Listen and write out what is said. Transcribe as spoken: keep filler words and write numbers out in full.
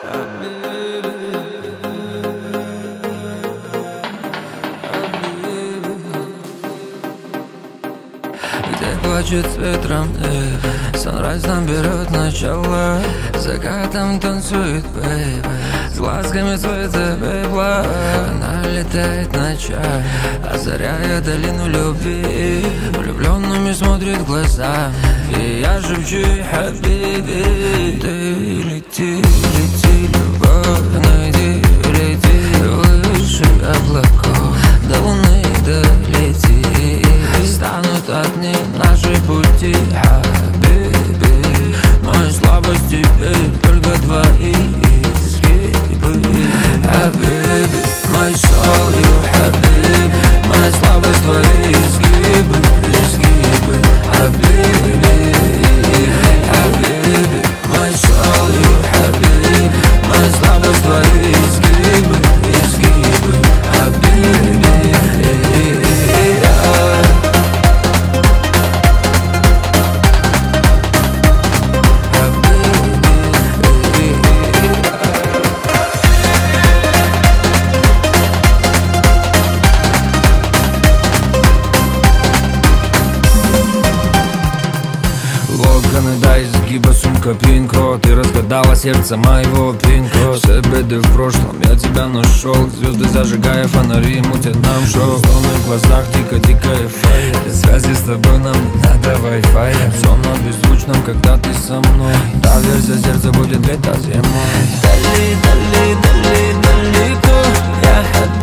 Где плачет ветром небо, санрайз там берет начало, закатом танцует бэйби, с глазками цвета пепла. Она летает ночами, озаряя долину любви, влюбленными смотрит глаза, и я шепчу ей хабиби. Ты лети, лети, любовь, найди, лети выше облаков, до луны долети. Станут одни наши пути, хабиби. Моя слабость теперь только твои изгибы, хабиби. My soul, you, хабиби. Моя слабость твои изгибы, изгибы, хабиби, хабиби. My soul, you, хабиби. Моя слабость твои изгибы, изгибы, хабиби. Да, изгиба, сумка пинко. Ты разгадала сердце моего пинко. Все беды в прошлом, я тебя нашел. Звезды зажигая, фонари мутят нам шоу. Стоны в глазах, дико-дико эйфория. Без связи с тобой нам не надо вай-фай. Все на беззвучном, когда ты со мной. Доверься, сердце будет лето зимой. Дали, дали, дали, далеко я